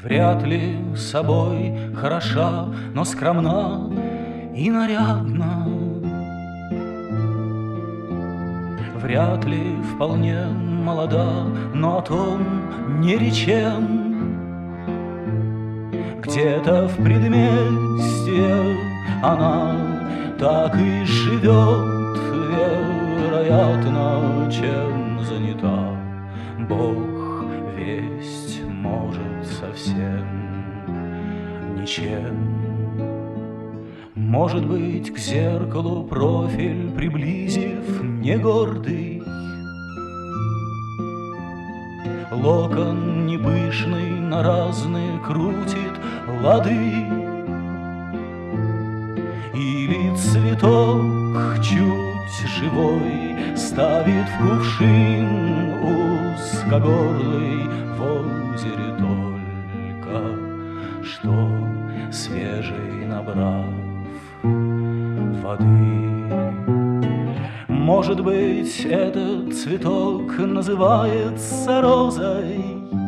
Вряд ли собой хороша, но скромна и нарядна. Вряд ли вполне молода, но о том не речем. Где-то в предместье она так и живет, вероятно, чем занята. Бог весть может совсем ничем. Может быть, к зеркалу профиль приблизив не гордый, локон непышный на разные крутит лады, или цветок чуть живой ставит в кувшин узкогорлый в озере только что свежий набрав воды. Может быть, этот цветок называется розой,